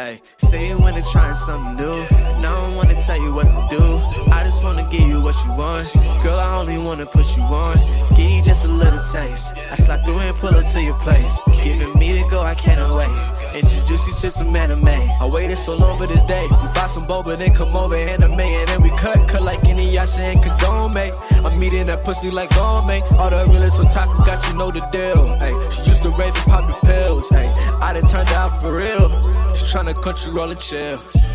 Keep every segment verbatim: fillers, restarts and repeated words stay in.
Ay, say you wanna try something new. And I don't wanna tell you what to do. I just wanna give you what you want. Girl, I only wanna push you on. Give you just a little taste. I slide through and pull up to your place. Giving me the go, I can't wait. Introduce you to some anime. I waited so long for this day. We buy some boba, then come over anime, and then we cut, cut like Inuyasha and Kagome. I'm eating that pussy like gourmet. All the realest otaku got you know the deal. Ay, she used to rave and pop the pills. Ay, I done turned out for real. She tryna country roll and chill.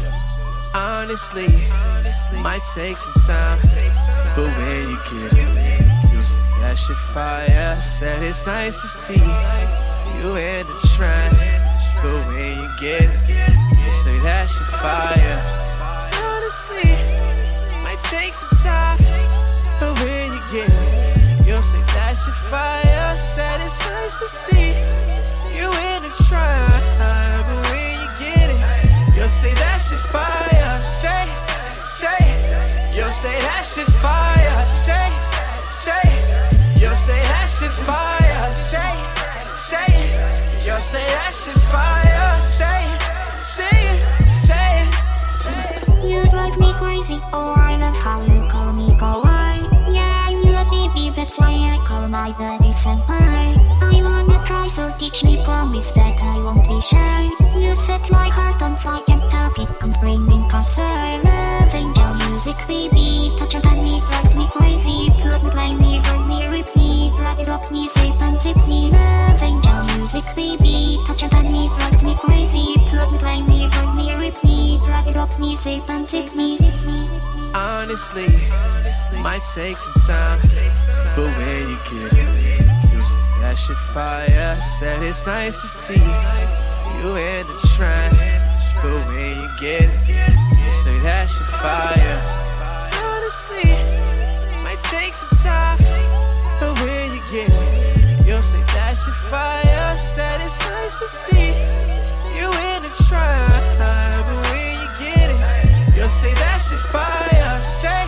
Honestly, might take some time, but when you get it, you'll see that shit fire. Said it's nice to see you in the trend, but when you get it, you'll say that shit fire. Honestly, might take some time, but when you get it, you'll say that shit fire. Said it's nice to see you in the trend, but when you get it, you'll say that shit fire. Say, say, you'll say that shit fire. Say, say, you'll say that shit fire. Say, say, you'll say that shit fire. Say, say it, say it, say it. You drive me crazy, oh I love how you call me kawaii. Yeah, I'm your baby, that's why I call my daddy senpai. I wanna try, so teach me, promise that I won't be shy. You set my heart on fire, I'm happy, I'm screaming cause I love angel music, baby. Touch on me, drive me crazy. Plug me, play me, burn me, rip me, drag it up me, safe and tip me. Love angel music, baby. Touch on me, drive me crazy. Plug me, play me, burn me, rip me, drag it up me, safe and tip me. Honestly, might take some time, but when you get it, you'll see that shit fire. Said it's nice to see you in the trend, but when you get it, you'll say that shit fire. Honestly, might take some time, but when you get it, you'll say that shit fire. Said it's nice to see you in the trend, but when you get it, you'll say that shit fire. Say,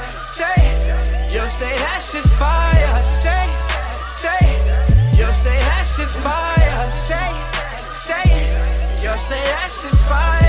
say, you'll say that shit fire. Say, say, you'll say that shit fire. Say, say, you'll say that shit fire.